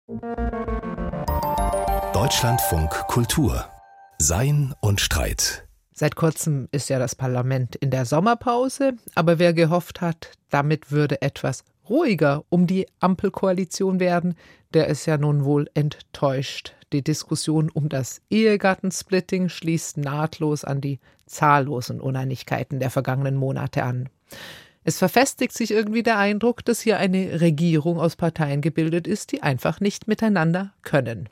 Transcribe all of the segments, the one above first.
Deutschlandfunk Kultur. Sein und Streit. Seit kurzem ist ja das Parlament in der Sommerpause, aber wer gehofft hat, damit würde etwas ruhiger um die Ampelkoalition werden, der ist ja nun wohl enttäuscht. Die Diskussion um das Ehegattensplitting schließt nahtlos an die zahllosen Uneinigkeiten der vergangenen Monate an. Es verfestigt sich irgendwie der Eindruck, dass hier eine Regierung aus Parteien gebildet ist, die einfach nicht miteinander können.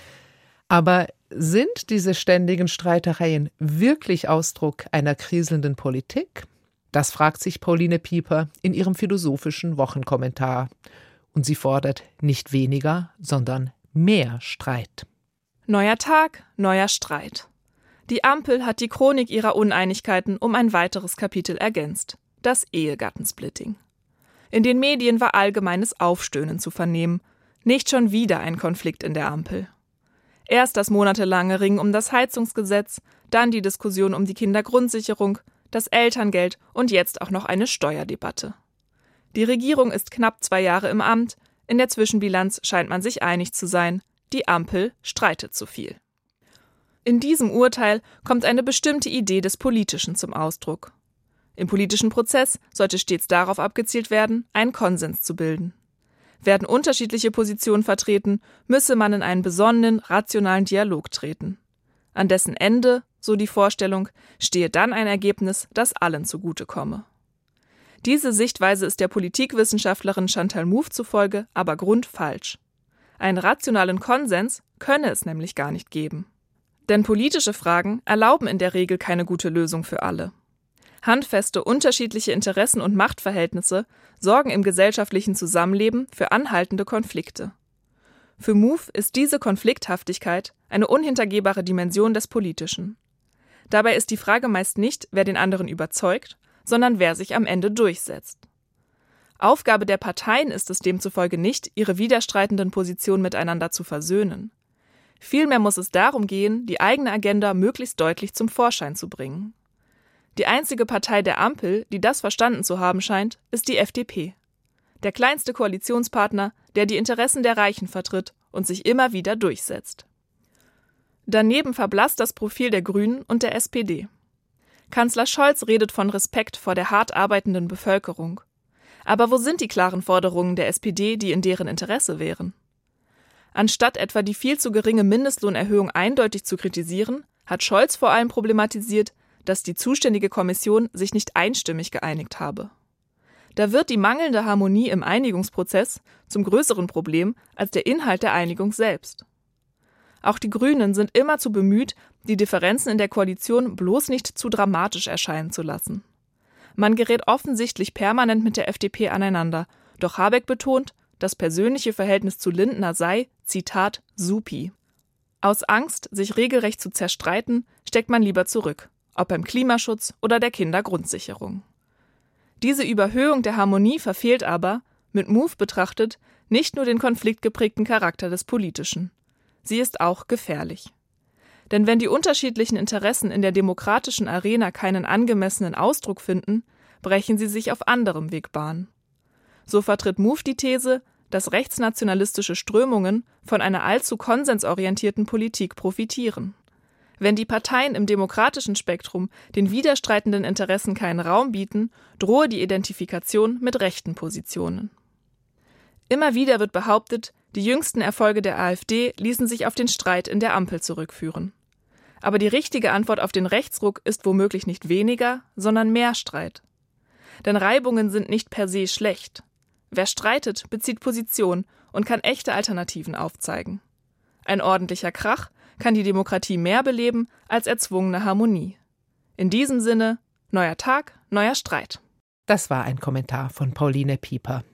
Aber sind diese ständigen Streitereien wirklich Ausdruck einer kriselnden Politik? Das fragt sich Pauline Pieper in ihrem philosophischen Wochenkommentar. Und sie fordert nicht weniger, sondern mehr Streit. Neuer Tag, neuer Streit. Die Ampel hat die Chronik ihrer Uneinigkeiten um ein weiteres Kapitel ergänzt: das Ehegattensplitting. In den Medien war allgemeines Aufstöhnen zu vernehmen. Nicht schon wieder ein Konflikt in der Ampel. Erst das monatelange Ringen um das Heizungsgesetz, dann die Diskussion um die Kindergrundsicherung, das Elterngeld und jetzt auch noch eine Steuerdebatte. Die Regierung ist knapp 2 Jahre im Amt. In der Zwischenbilanz scheint man sich einig zu sein: die Ampel streitet zu viel. In diesem Urteil kommt eine bestimmte Idee des Politischen zum Ausdruck. Im politischen Prozess sollte stets darauf abgezielt werden, einen Konsens zu bilden. Werden unterschiedliche Positionen vertreten, müsse man in einen besonnenen, rationalen Dialog treten. An dessen Ende, so die Vorstellung, stehe dann ein Ergebnis, das allen zugutekomme. Diese Sichtweise ist der Politikwissenschaftlerin Chantal Mouffe zufolge aber grundfalsch. Einen rationalen Konsens könne es nämlich gar nicht geben. Denn politische Fragen erlauben in der Regel keine gute Lösung für alle. Handfeste, unterschiedliche Interessen und Machtverhältnisse sorgen im gesellschaftlichen Zusammenleben für anhaltende Konflikte. Für Mouffe ist diese Konflikthaftigkeit eine unhintergehbare Dimension des Politischen. Dabei ist die Frage meist nicht, wer den anderen überzeugt, sondern wer sich am Ende durchsetzt. Aufgabe der Parteien ist es demzufolge nicht, ihre widerstreitenden Positionen miteinander zu versöhnen. Vielmehr muss es darum gehen, die eigene Agenda möglichst deutlich zum Vorschein zu bringen. Die einzige Partei der Ampel, die das verstanden zu haben scheint, ist die FDP. Der kleinste Koalitionspartner, der die Interessen der Reichen vertritt und sich immer wieder durchsetzt. Daneben verblasst das Profil der Grünen und der SPD. Kanzler Scholz redet von Respekt vor der hart arbeitenden Bevölkerung. Aber wo sind die klaren Forderungen der SPD, die in deren Interesse wären? Anstatt etwa die viel zu geringe Mindestlohnerhöhung eindeutig zu kritisieren, hat Scholz vor allem problematisiert, dass die zuständige Kommission sich nicht einstimmig geeinigt habe. Da wird die mangelnde Harmonie im Einigungsprozess zum größeren Problem als der Inhalt der Einigung selbst. Auch die Grünen sind immerzu bemüht, die Differenzen in der Koalition bloß nicht zu dramatisch erscheinen zu lassen. Man gerät offensichtlich permanent mit der FDP aneinander, doch Habeck betont, das persönliche Verhältnis zu Lindner sei, Zitat, supi. Aus Angst, sich regelrecht zu zerstreiten, steckt man lieber zurück, ob beim Klimaschutz oder der Kindergrundsicherung. Diese Überhöhung der Harmonie verfehlt aber, mit Mouffe betrachtet, nicht nur den konfliktgeprägten Charakter des Politischen. Sie ist auch gefährlich. Denn wenn die unterschiedlichen Interessen in der demokratischen Arena keinen angemessenen Ausdruck finden, brechen sie sich auf anderem Weg Bahn. So vertritt Mouffe die These, dass rechtsnationalistische Strömungen von einer allzu konsensorientierten Politik profitieren. Wenn die Parteien im demokratischen Spektrum den widerstreitenden Interessen keinen Raum bieten, drohe die Identifikation mit rechten Positionen. Immer wieder wird behauptet, die jüngsten Erfolge der AfD ließen sich auf den Streit in der Ampel zurückführen. Aber die richtige Antwort auf den Rechtsruck ist womöglich nicht weniger, sondern mehr Streit. Denn Reibungen sind nicht per se schlecht. Wer streitet, bezieht Position und kann echte Alternativen aufzeigen. Ein ordentlicher Krach kann die Demokratie mehr beleben als erzwungene Harmonie. In diesem Sinne, neuer Tag, neuer Streit. Das war ein Kommentar von Pauline Pieper.